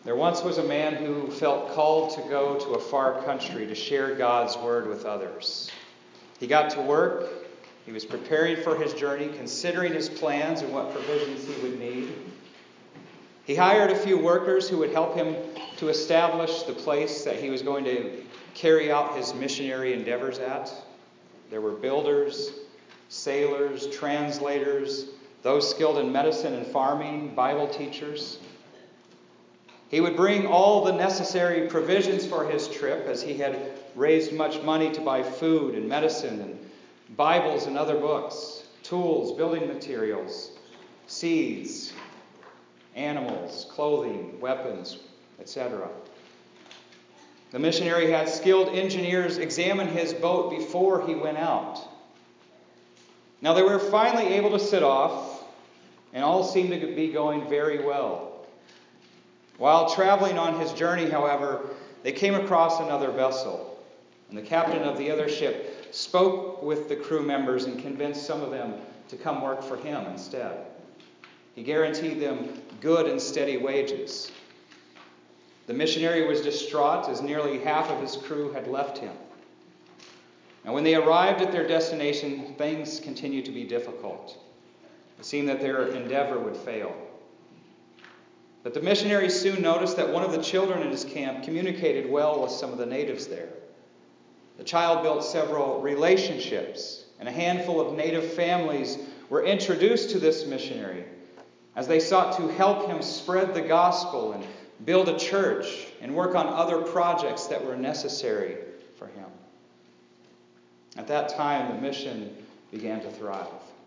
There once was a man who felt called to go to a far country to share God's word with others. He got to work. He was preparing for his journey, considering his plans and what provisions he would need. He hired a few workers who would help him to establish the place that he was going to carry out his missionary endeavors at. There were builders, sailors, translators, those skilled in medicine and farming, Bible teachers. He would bring all the necessary provisions for his trip, as he had raised much money to buy food and medicine and Bibles and other books, tools, building materials, seeds, animals, clothing, weapons, etc. The missionary had skilled engineers examine his boat before he went out. Now they were finally able to set off, and all seemed to be going very well. While traveling on his journey, however, they came across another vessel, and the captain of the other ship spoke with the crew members and convinced some of them to come work for him instead. He guaranteed them good and steady wages. The missionary was distraught, as nearly half of his crew had left him. And when they arrived at their destination, things continued to be difficult. It seemed that their endeavor would fail. But the missionary soon noticed that one of the children in his camp communicated well with some of the natives there. The child built several relationships, and a handful of native families were introduced to this missionary as they sought to help him spread the gospel and build a church and work on other projects that were necessary for him. At that time, the mission began to thrive.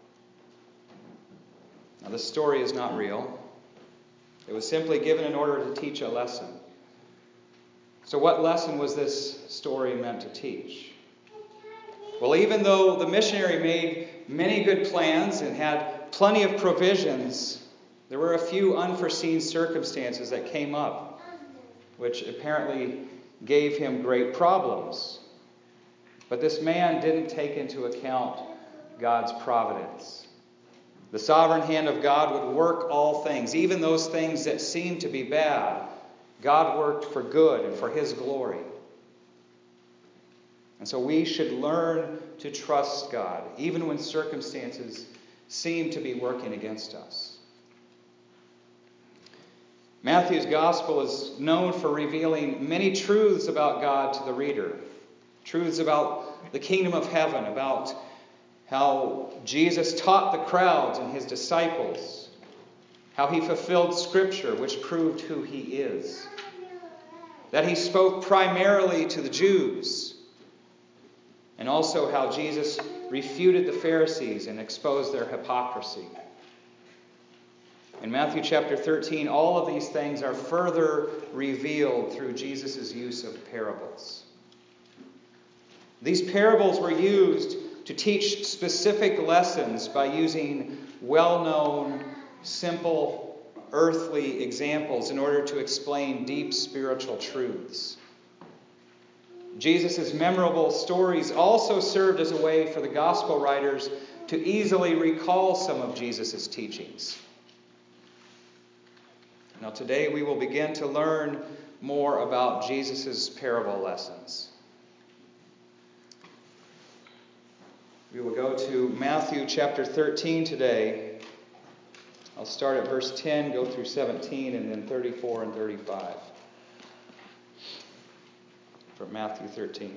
Now, this story is not real. It was simply given in order to teach a lesson. So what lesson was this story meant to teach? Well, even though the missionary made many good plans and had plenty of provisions, there were a few unforeseen circumstances that came up, which apparently gave him great problems. But this man didn't take into account God's providence. The sovereign hand of God would work all things, even those things that seemed to be bad. God worked for good and for His glory. And so we should learn to trust God, even when circumstances seem to be working against us. Matthew's gospel is known for revealing many truths about God to the reader. Truths about the kingdom of heaven, about how Jesus taught the crowds and His disciples, how He fulfilled Scripture, which proved who He is, that He spoke primarily to the Jews, and also how Jesus refuted the Pharisees and exposed their hypocrisy. In Matthew chapter 13, all of these things are further revealed through Jesus' use of parables. These parables were used to teach specific lessons by using well-known, simple, earthly examples in order to explain deep spiritual truths. Jesus' memorable stories also served as a way for the gospel writers to easily recall some of Jesus' teachings. Now today we will begin to learn more about Jesus' parable lessons. We will go to Matthew chapter 13 today. I'll start at verse 10, go through 17, and then 34 and 35. From Matthew 13.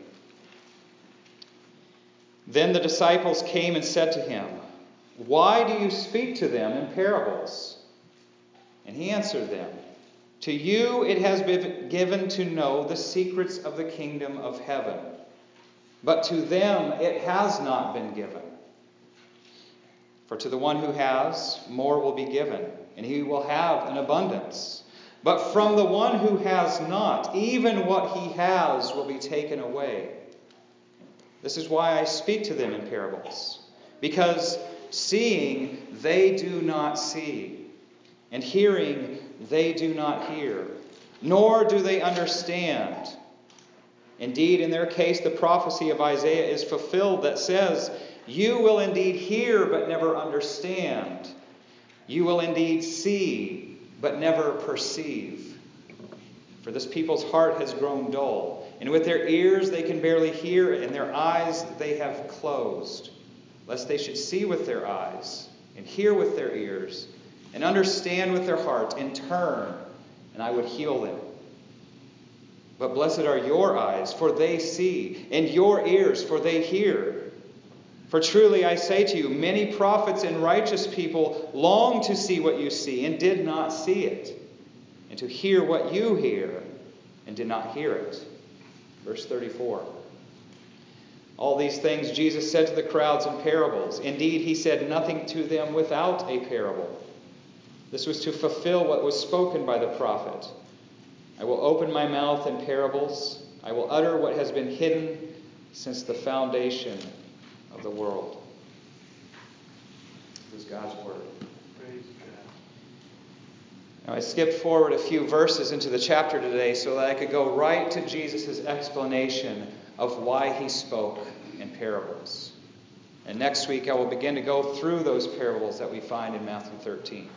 Then the disciples came and said to him, "Why do you speak to them in parables?" And he answered them, "To you it has been given to know the secrets of the kingdom of heaven. But to them it has not been given. For to the one who has, more will be given, and he will have an abundance. But from the one who has not, even what he has will be taken away. This is why I speak to them in parables. Because seeing they do not see, and hearing they do not hear, nor do they understand. Indeed, in their case, the prophecy of Isaiah is fulfilled that says, 'You will indeed hear, but never understand. You will indeed see, but never perceive.' For this people's heart has grown dull, and with their ears they can barely hear, and their eyes they have closed, lest they should see with their eyes, and hear with their ears, and understand with their heart, and turn, and I would heal them. But blessed are your eyes, for they see, and your ears, for they hear. For truly I say to you, many prophets and righteous people long to see what you see, and did not see it, and to hear what you hear, and did not hear it. Verse 34. All these things Jesus said to the crowds in parables. Indeed, he said nothing to them without a parable. This was to fulfill what was spoken by the prophet. I will open my mouth in parables. I will utter what has been hidden since the foundation of the world. This is God's word. Praise God. Now, I skipped forward a few verses into the chapter today so that I could go right to Jesus' explanation of why he spoke in parables. And next week I will begin to go through those parables that we find in Matthew 13.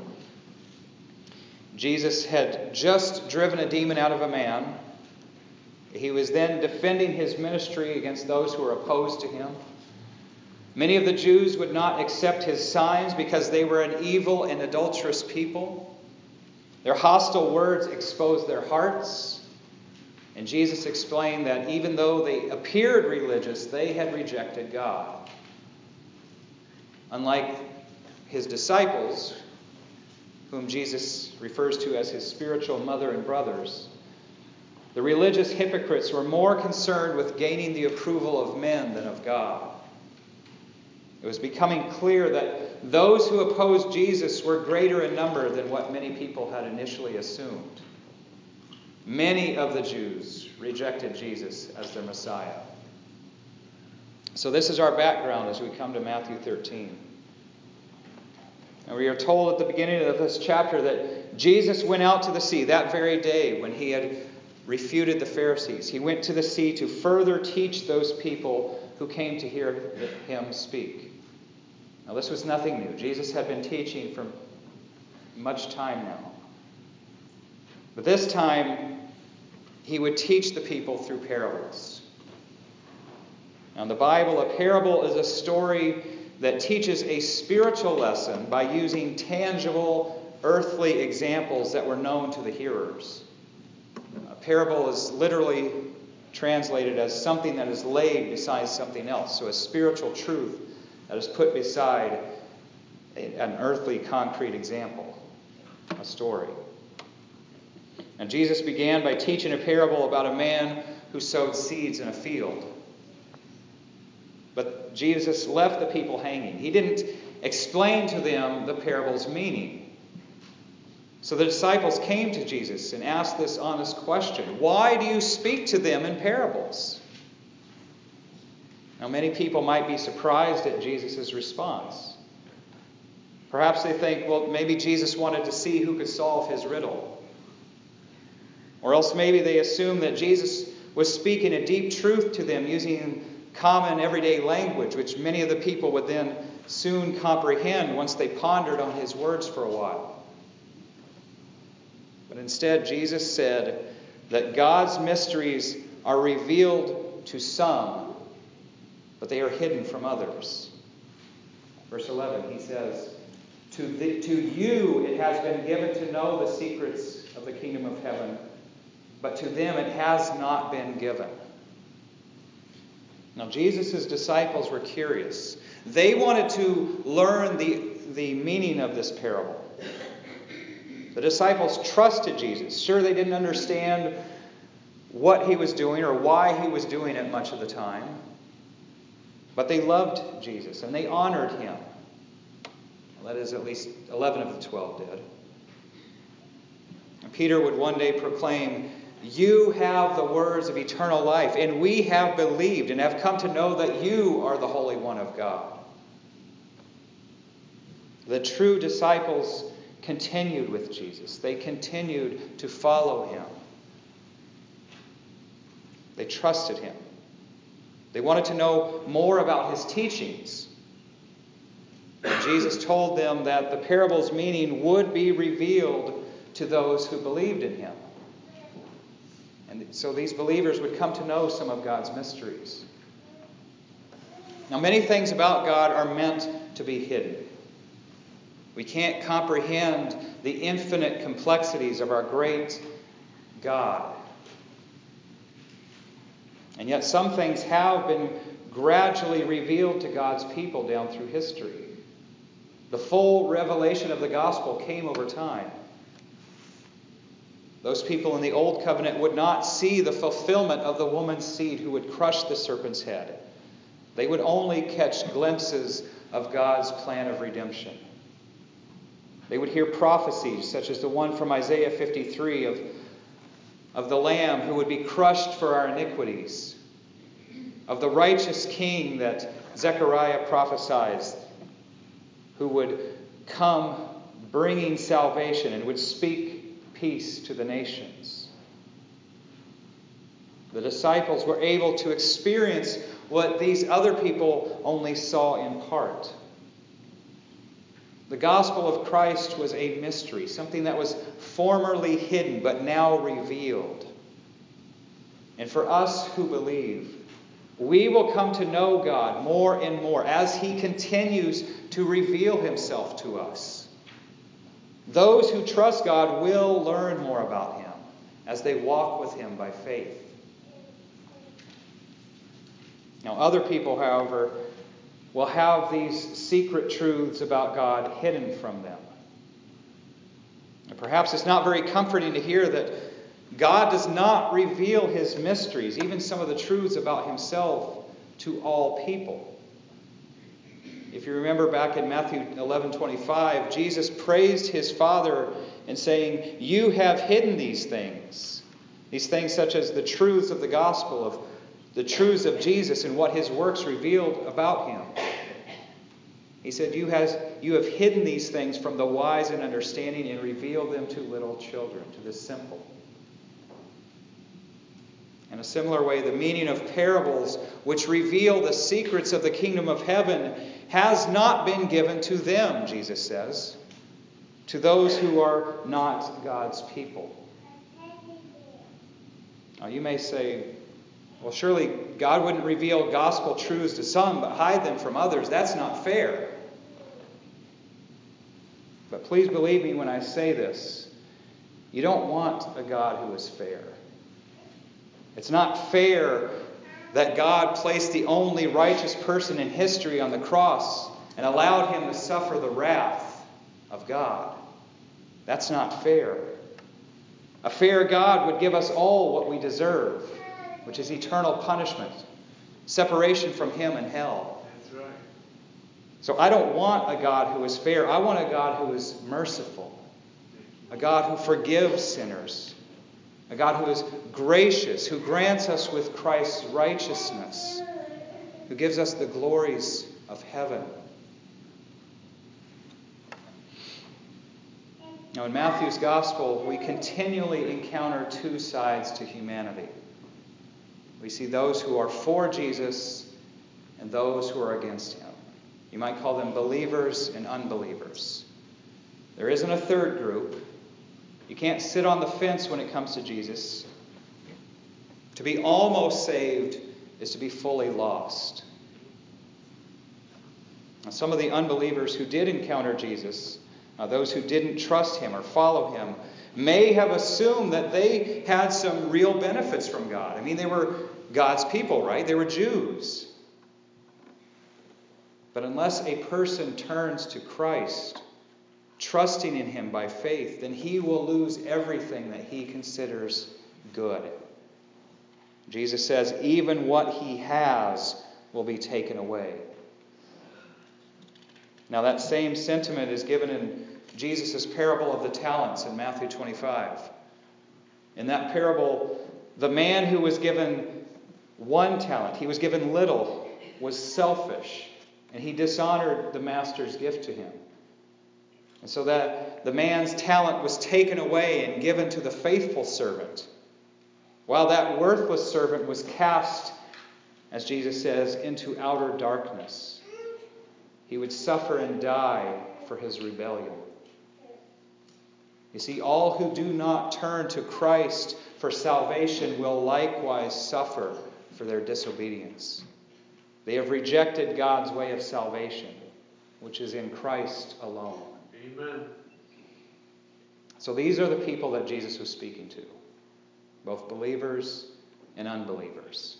Jesus had just driven a demon out of a man. He was then defending his ministry against those who were opposed to him. Many of the Jews would not accept his signs because they were an evil and adulterous people. Their hostile words exposed their hearts. And Jesus explained that even though they appeared religious, they had rejected God. Unlike his disciples, whom Jesus refers to as his spiritual mother and brothers, the religious hypocrites were more concerned with gaining the approval of men than of God. It was becoming clear that those who opposed Jesus were greater in number than what many people had initially assumed. Many of the Jews rejected Jesus as their Messiah. So this is our background as we come to Matthew 13. And we are told at the beginning of this chapter that Jesus went out to the sea that very day when he had refuted the Pharisees. He went to the sea to further teach those people who came to hear him speak. Now, this was nothing new. Jesus had been teaching for much time now. But this time, he would teach the people through parables. Now, in the Bible, a parable is a story that teaches a spiritual lesson by using tangible, earthly examples that were known to the hearers. A parable is literally translated as something that is laid beside something else. So a spiritual truth that is put beside an earthly concrete example, a story. And Jesus began by teaching a parable about a man who sowed seeds in a field. But Jesus left the people hanging. He didn't explain to them the parable's meaning. So the disciples came to Jesus and asked this honest question: why do you speak to them in parables? Now, many people might be surprised at Jesus' response. Perhaps they think, well, maybe Jesus wanted to see who could solve his riddle. Or else maybe they assume that Jesus was speaking a deep truth to them using common everyday language, which many of the people would then soon comprehend once they pondered on his words for a while. But instead, Jesus said that God's mysteries are revealed to some, but they are hidden from others. Verse 11, he says, to you it has been given to know the secrets of the kingdom of heaven, but to them it has not been given. Now, Jesus' disciples were curious. They wanted to learn the meaning of this parable. The disciples trusted Jesus. Sure, they didn't understand what he was doing or why he was doing it much of the time. But they loved Jesus and they honored him. Well, that is, at least 11 of the 12 did. And Peter would one day proclaim, "You have the words of eternal life, and we have believed and have come to know that you are the Holy One of God." The true disciples continued with Jesus. They continued to follow him. They trusted him. They wanted to know more about his teachings. And Jesus told them that the parable's meaning would be revealed to those who believed in him. And so these believers would come to know some of God's mysteries. Now, many things about God are meant to be hidden. We can't comprehend the infinite complexities of our great God. And yet some things have been gradually revealed to God's people down through history. The full revelation of the gospel came over time. Those people in the Old Covenant would not see the fulfillment of the woman's seed who would crush the serpent's head. They would only catch glimpses of God's plan of redemption. They would hear prophecies such as the one from Isaiah 53 of the Lamb who would be crushed for our iniquities, of the righteous King that Zechariah prophesies, who would come bringing salvation and would speak peace to the nations. The disciples were able to experience what these other people only saw in part. The gospel of Christ was a mystery, something that was formerly hidden but now revealed. And for us who believe, we will come to know God more and more as He continues to reveal Himself to us. Those who trust God will learn more about Him as they walk with Him by faith. Now, other people, however, will have these secret truths about God hidden from them. And perhaps it's not very comforting to hear that God does not reveal His mysteries, even some of the truths about Himself, to all people. If you remember back in Matthew 11:25, Jesus praised His Father in saying, "You have hidden these things such as the truths of the gospel, of the truths of Jesus and what His works revealed about Him." He said, you have hidden these things from the wise and understanding and revealed them to little children, to the simple. In a similar way, the meaning of parables which reveal the secrets of the kingdom of heaven has not been given to them, Jesus says, to those who are not God's people. Now you may say, well, surely God wouldn't reveal gospel truths to some but hide them from others. That's not fair. But please believe me when I say this. You don't want a God who is fair. It's not fair that God placed the only righteous person in history on the cross and allowed Him to suffer the wrath of God. That's not fair. A fair God would give us all what we deserve, which is eternal punishment, separation from Him in hell. That's right. So I don't want a God who is fair. I want a God who is merciful, a God who forgives sinners, a God who is gracious, who grants us with Christ's righteousness, who gives us the glories of heaven. Now in Matthew's Gospel, we continually encounter two sides to humanity. We see those who are for Jesus and those who are against Him. You might call them believers and unbelievers. There isn't a third group. You can't sit on the fence when it comes to Jesus. To be almost saved is to be fully lost. Now, some of the unbelievers who did encounter Jesus, those who didn't trust Him or follow Him, may have assumed that they had some real benefits from God. I mean, they were God's people, right? They were Jews. But unless a person turns to Christ, trusting in Him by faith, then he will lose everything that he considers good. Jesus says, even what he has will be taken away. Now that same sentiment is given in Jesus' parable of the talents in Matthew 25. In that parable, the man who was given 1 talent, he was given little, was selfish, and he dishonored the master's gift to him. And so that the man's talent was taken away and given to the faithful servant, while that worthless servant was cast, as Jesus says, into outer darkness. He would suffer and die for his rebellion. You see, all who do not turn to Christ for salvation will likewise suffer for their disobedience. They have rejected God's way of salvation, which is in Christ alone. Amen. So these are the people that Jesus was speaking to, both believers and unbelievers.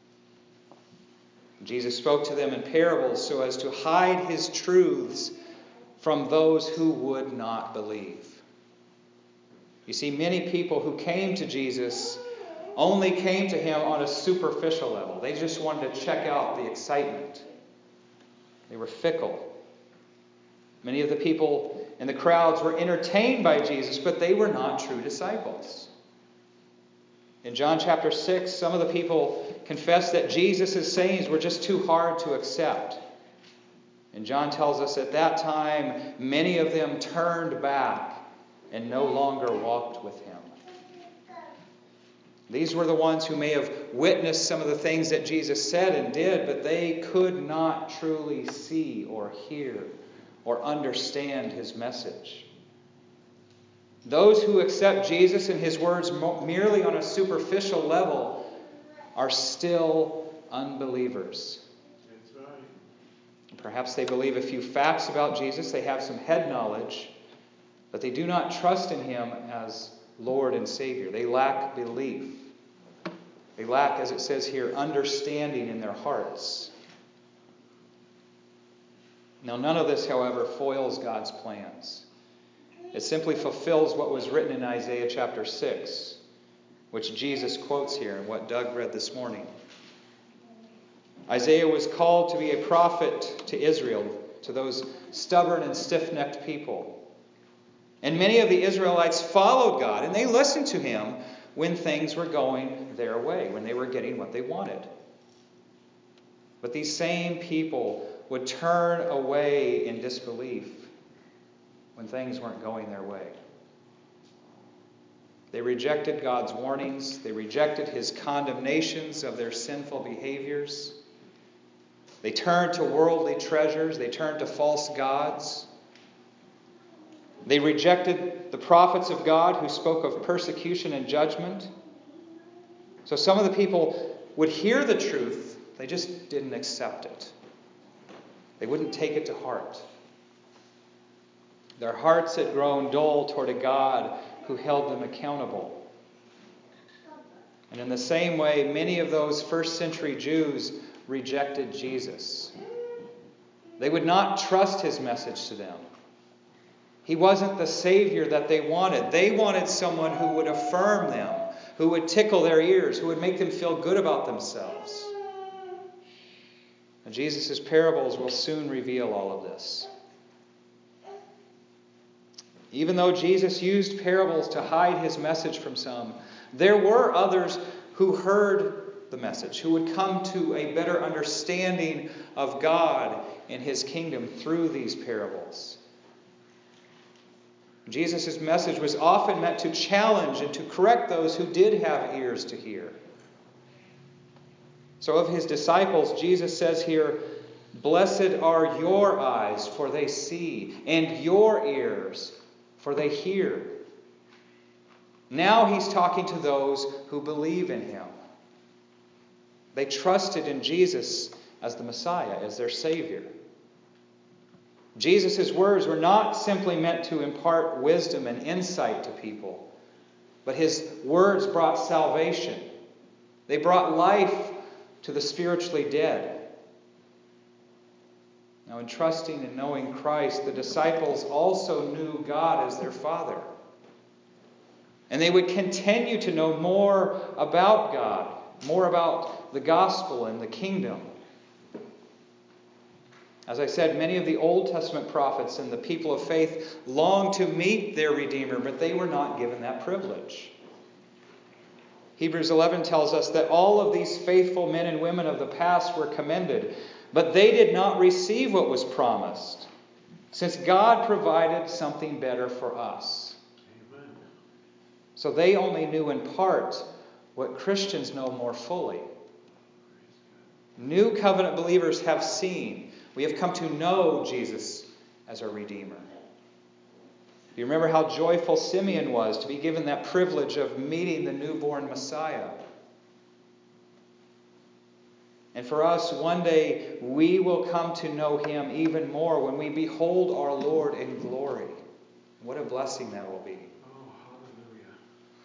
Jesus spoke to them in parables so as to hide his truths from those who would not believe. You see, many people who came to Jesus only came to him on a superficial level. They just wanted to check out the excitement. They were fickle. Many of the people in the crowds were entertained by Jesus, but they were not true disciples. In John chapter 6, some of the people confessed that Jesus' sayings were just too hard to accept. And John tells us at that time, many of them turned back and no longer walked with him. These were the ones who may have witnessed some of the things that Jesus said and did, but they could not truly see or hear or understand his message. Those who accept Jesus and his words merely on a superficial level are still unbelievers. That's right. Perhaps they believe a few facts about Jesus, they have some head knowledge, but they do not trust in him as Lord and Savior. They lack belief. They lack, as it says here, understanding in their hearts. Now, none of this, however, foils God's plans. It simply fulfills what was written in Isaiah chapter 6, which Jesus quotes here and what Doug read this morning. Isaiah was called to be a prophet to Israel, to those stubborn and stiff-necked people. And many of the Israelites followed God, and they listened to him when things were going their way, when they were getting what they wanted. But these same people would turn away in disbelief when things weren't going their way. They rejected God's warnings. They rejected his condemnations of their sinful behaviors. They turned to worldly treasures. They turned to false gods. They rejected the prophets of God who spoke of persecution and judgment. So some of the people would hear the truth, they just didn't accept it. They wouldn't take it to heart. Their hearts had grown dull toward a God who held them accountable. And in the same way, many of those first century Jews rejected Jesus. They would not trust his message to them. He wasn't the Savior that they wanted. They wanted someone who would affirm them, who would tickle their ears, who would make them feel good about themselves. And Jesus' parables will soon reveal all of this. Even though Jesus used parables to hide his message from some, there were others who heard the message, who would come to a better understanding of God and his kingdom through these parables. Jesus' message was often meant to challenge and to correct those who did have ears to hear. So of his disciples, Jesus says here, "Blessed are your eyes, for they see, and your ears, for they hear." Now he's talking to those who believe in him. They trusted in Jesus as the Messiah, as their Savior. Jesus' words were not simply meant to impart wisdom and insight to people, but his words brought salvation. They brought life to the spiritually dead. Now, in trusting and knowing Christ, the disciples also knew God as their Father. And they would continue to know more about God, more about the gospel and the kingdom. As I said, many of the Old Testament prophets and the people of faith longed to meet their Redeemer, but they were not given that privilege. Hebrews 11 tells us that all of these faithful men and women of the past were commended, but they did not receive what was promised, since God provided something better for us. Amen. So they only knew in part what Christians know more fully. New covenant believers have seen. We have come to know Jesus as our Redeemer. Do you remember how joyful Simeon was to be given that privilege of meeting the newborn Messiah? And for us, one day we will come to know Him even more when we behold our Lord in glory. What a blessing that will be. Oh, hallelujah.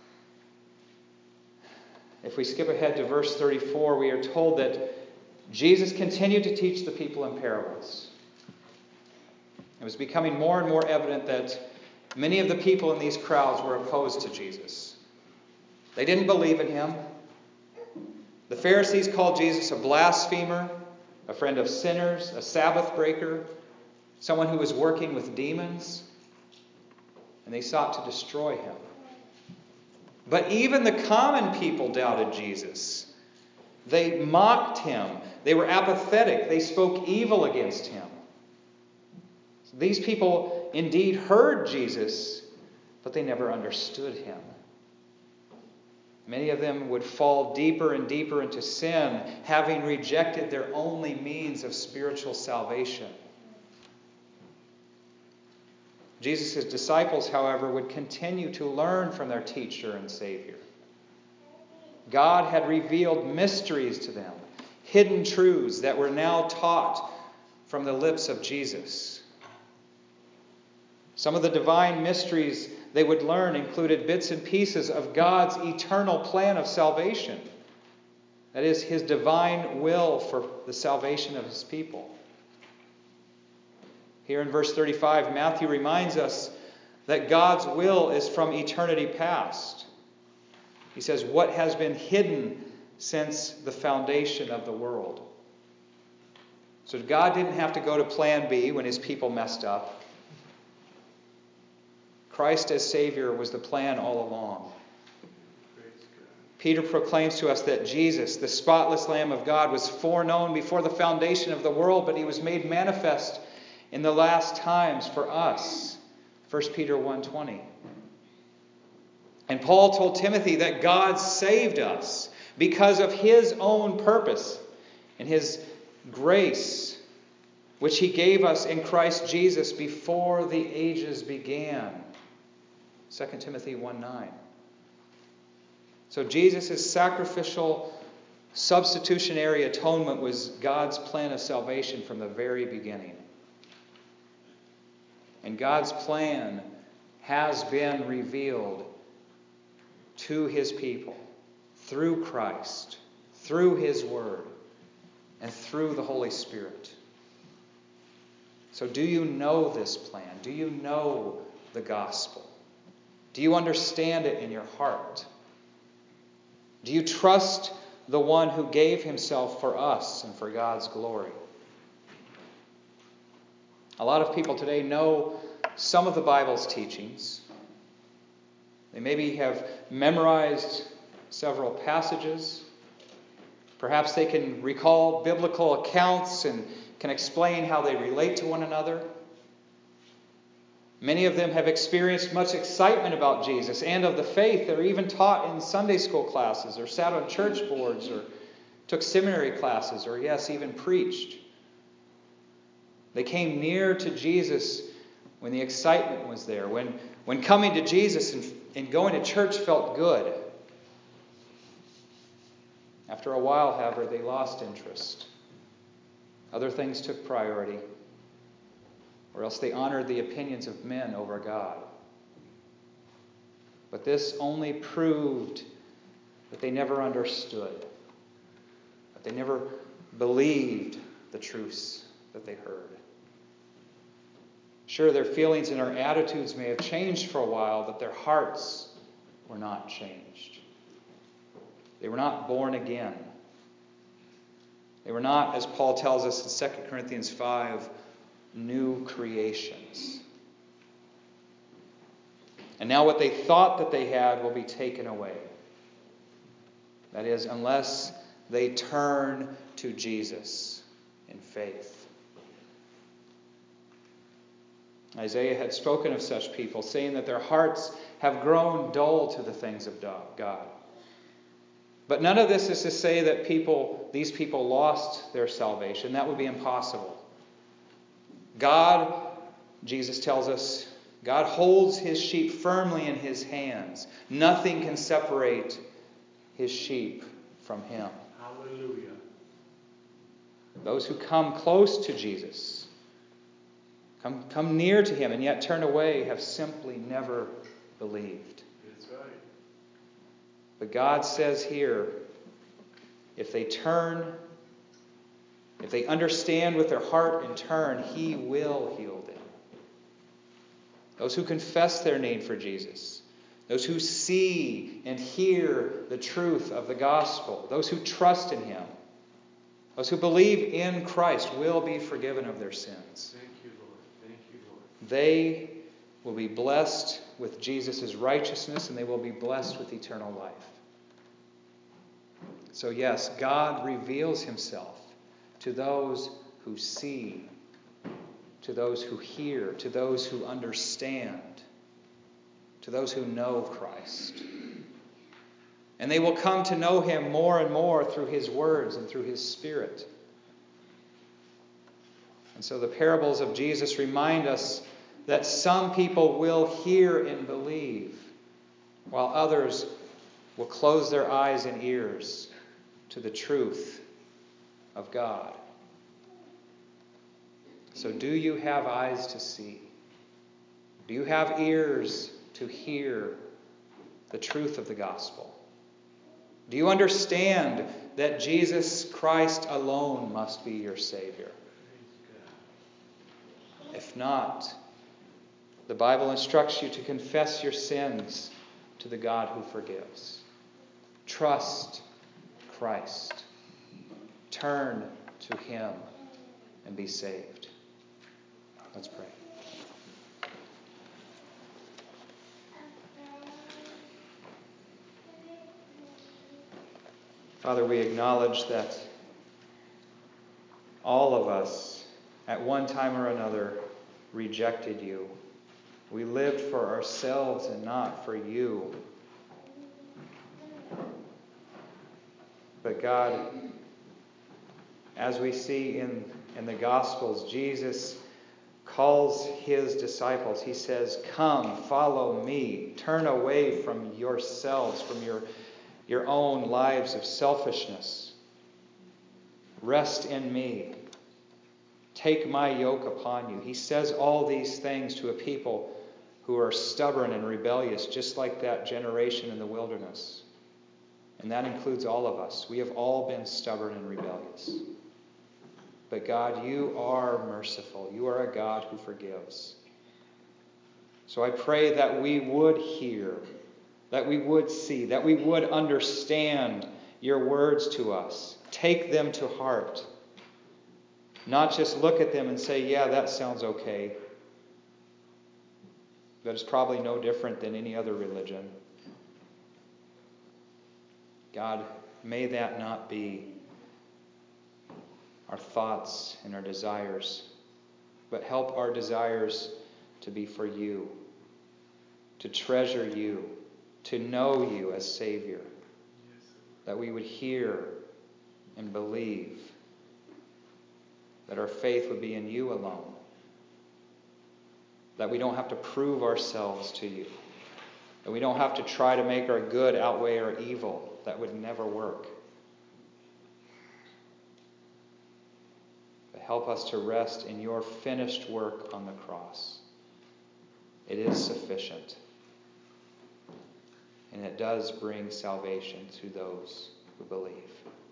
If we skip ahead to verse 34, we are told that Jesus continued to teach the people in parables. It was becoming more and more evident that many of the people in these crowds were opposed to Jesus. They didn't believe in Him. The Pharisees called Jesus a blasphemer, a friend of sinners, a Sabbath breaker, someone who was working with demons, and they sought to destroy Him. But even the common people doubted Jesus. They mocked Him. They were apathetic. They spoke evil against Him. These people indeed heard Jesus, but they never understood Him. Many of them would fall deeper and deeper into sin, having rejected their only means of spiritual salvation. Jesus' disciples, however, would continue to learn from their teacher and Savior. God had revealed mysteries to them, hidden truths that were now taught from the lips of Jesus. Some of the divine mysteries they would learn included bits and pieces of God's eternal plan of salvation. That is, His divine will for the salvation of His people. Here in verse 35, Matthew reminds us that God's will is from eternity past. He says, what has been hidden since the foundation of the world. So God didn't have to go to plan B when His people messed up. Christ as Savior was the plan all along. Peter proclaims to us that Jesus, the spotless Lamb of God, was foreknown before the foundation of the world, but He was made manifest in the last times for us. 1 Peter 1:20. And Paul told Timothy that God saved us because of His own purpose and His grace, which He gave us in Christ Jesus before the ages began. 2 Timothy 1:9. So Jesus' sacrificial substitutionary atonement was God's plan of salvation from the very beginning. And God's plan has been revealed to His people through Christ, through His Word, and through the Holy Spirit. So do you know this plan? Do you know the gospel? Do you understand it in your heart? Do you trust the one who gave Himself for us and for God's glory? A lot of people today know some of the Bible's teachings. They maybe have memorized several passages. Perhaps they can recall biblical accounts and can explain how they relate to one another. Many of them have experienced much excitement about Jesus and of the faith. They're even taught in Sunday school classes or sat on church boards or took seminary classes or, yes, even preached. They came near to Jesus when the excitement was there, when coming to Jesus and going to church felt good. After a while, however, they lost interest. Other things took priority, or else they honored the opinions of men over God. But this only proved that they never understood, that they never believed the truths that they heard. Sure, their feelings and their attitudes may have changed for a while, but their hearts were not changed. They were not born again. They were not, as Paul tells us in 2 Corinthians 5, new creations. And now what they thought that they had will be taken away. That is, unless they turn to Jesus in faith. Isaiah had spoken of such people, saying that their hearts have grown dull to the things of God. But none of this is to say that these people lost their salvation. That would be impossible. God, Jesus tells us, God holds his sheep firmly in his hands. Nothing can separate his sheep from him. Hallelujah. Those who come close to Jesus, come near to him and yet turn away, have simply never believed. That's right. But God says here, if they turn, if they understand with their heart and turn, he will heal them. Those who confess their need for Jesus, those who see and hear the truth of the gospel, those who trust in him, those who believe in Christ will be forgiven of their sins. Thank you, Lord. Thank you, Lord. They will be blessed with Jesus' righteousness, and they will be blessed with eternal life. So yes, God reveals himself to those who see, to those who hear, to those who understand, to those who know Christ. And they will come to know him more and more through his words and through his Spirit. And so the parables of Jesus remind us that some people will hear and believe, while others will close their eyes and ears to the truth of God. So do you have eyes to see? Do you have ears to hear the truth of the gospel? Do you understand that Jesus Christ alone must be your Savior? If not, the Bible instructs you to confess your sins to the God who forgives. Trust Christ. Turn to him and be saved. Let's pray. Father, we acknowledge that all of us, at one time or another, rejected you. We lived for ourselves and not for you. But God, as we see in the Gospels, Jesus calls his disciples. He says, "Come, follow me. Turn away from yourselves, from your own lives of selfishness. Rest in me. Take my yoke upon you." He says all these things to a people who are stubborn and rebellious, just like that generation in the wilderness. And that includes all of us. We have all been stubborn and rebellious. But God, you are merciful. You are a God who forgives. So I pray that we would hear, that we would see, that we would understand your words to us. Take them to heart. Not just look at them and say, yeah, that sounds okay. That is probably no different than any other religion. God, may that not be our thoughts and our desires, but help our desires to be for you, to treasure you, to know you as Savior, that we would hear and believe, that our faith would be in you alone, that we don't have to prove ourselves to you, that we don't have to try to make our good outweigh our evil. That would never work. But help us to rest in your finished work on the cross. It is sufficient. And it does bring salvation to those who believe.